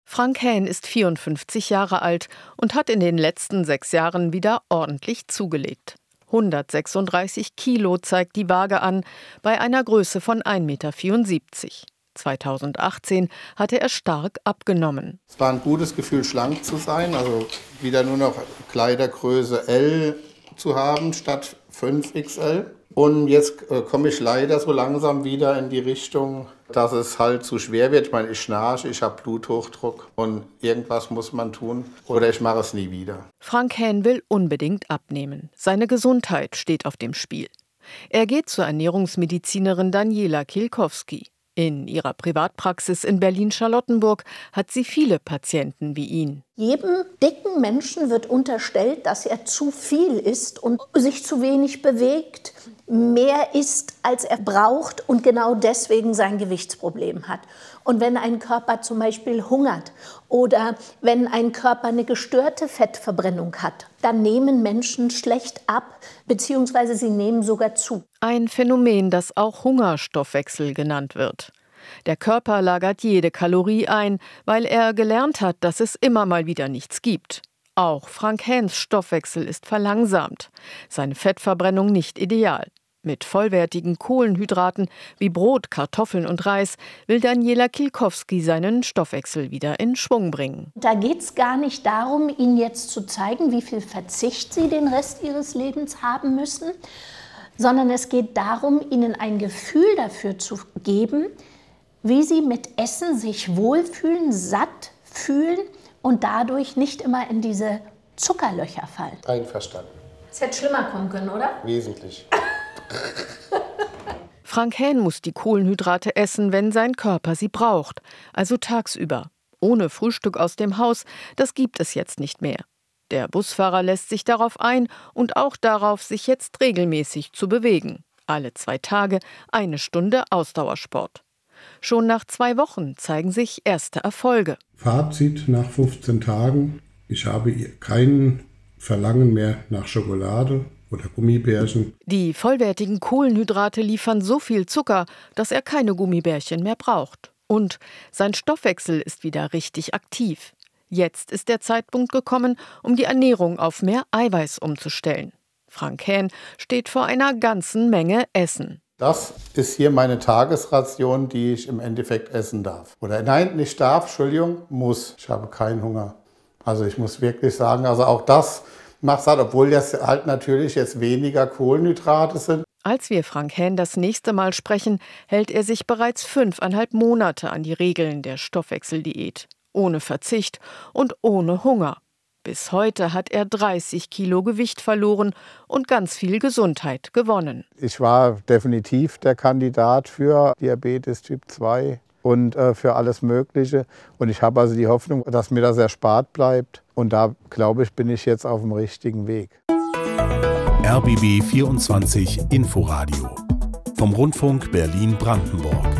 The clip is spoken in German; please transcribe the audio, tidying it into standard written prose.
Frank Hähn ist 54 Jahre alt und hat in den letzten 6 Jahren wieder ordentlich zugelegt. 136 Kilo zeigt die Waage an, bei einer Größe von 1,74 Meter. 2018 hatte er stark abgenommen. Es war ein gutes Gefühl, schlank zu sein, also wieder nur noch Kleidergröße L zu haben statt 5XL. Und jetzt komme ich leider so langsam wieder in die Richtung, dass es halt zu schwer wird. Ich meine, ich schnarche, ich habe Bluthochdruck und irgendwas muss man tun oder ich mache es nie wieder. Frank Hähn will unbedingt abnehmen. Seine Gesundheit steht auf dem Spiel. Er geht zur Ernährungsmedizinerin Daniela Kielkowski. In ihrer Privatpraxis in Berlin-Charlottenburg hat sie viele Patienten wie ihn. Jedem dicken Menschen wird unterstellt, dass er zu viel isst und sich zu wenig bewegt, mehr isst, als er braucht und genau deswegen sein Gewichtsproblem hat. Und wenn ein Körper zum Beispiel hungert oder wenn ein Körper eine gestörte Fettverbrennung hat, dann nehmen Menschen schlecht ab, beziehungsweise sie nehmen sogar zu. Ein Phänomen, das auch Hungerstoffwechsel genannt wird. Der Körper lagert jede Kalorie ein, weil er gelernt hat, dass es immer mal wieder nichts gibt. Auch Frank Hähns Stoffwechsel ist verlangsamt, seine Fettverbrennung nicht ideal. Mit vollwertigen Kohlenhydraten wie Brot, Kartoffeln und Reis will Daniela Kielkowski seinen Stoffwechsel wieder in Schwung bringen. Da geht es gar nicht darum, Ihnen jetzt zu zeigen, wie viel Verzicht Sie den Rest Ihres Lebens haben müssen, sondern es geht darum, Ihnen ein Gefühl dafür zu geben, wie Sie mit Essen sich wohlfühlen, satt fühlen und dadurch nicht immer in diese Zuckerlöcher fallen. Einverstanden. Es hätte schlimmer kommen können, oder? Wesentlich. Frank Hähn muss die Kohlenhydrate essen, wenn sein Körper sie braucht, also tagsüber. Ohne Frühstück aus dem Haus, das gibt es jetzt nicht mehr. Der Busfahrer lässt sich darauf ein und auch darauf, sich jetzt regelmäßig zu bewegen. Alle 2 Tage 1 Stunde Ausdauersport. Schon nach 2 Wochen zeigen sich erste Erfolge. Fazit nach 15 Tagen. Ich habe kein Verlangen mehr nach Schokolade oder Gummibärchen. Die vollwertigen Kohlenhydrate liefern so viel Zucker, dass er keine Gummibärchen mehr braucht. Und sein Stoffwechsel ist wieder richtig aktiv. Jetzt ist der Zeitpunkt gekommen, um die Ernährung auf mehr Eiweiß umzustellen. Frank Hähn steht vor einer ganzen Menge Essen. Das ist hier meine Tagesration, die ich im Endeffekt essen darf. Oder nein, nicht darf, Entschuldigung, muss. Ich habe keinen Hunger. Also ich muss wirklich sagen, also auch das macht satt, obwohl das halt natürlich jetzt weniger Kohlenhydrate sind. Als wir Frank Hähn das nächste Mal sprechen, hält er sich bereits 5,5 Monate an die Regeln der Stoffwechseldiät. Ohne Verzicht und ohne Hunger. Bis heute hat er 30 Kilo Gewicht verloren und ganz viel Gesundheit gewonnen. Ich war definitiv der Kandidat für Diabetes Typ 2 und für alles Mögliche. Und ich habe also die Hoffnung, dass mir das erspart bleibt. Und da, glaube ich, bin ich jetzt auf dem richtigen Weg. RBB 24 Inforadio vom Rundfunk Berlin-Brandenburg.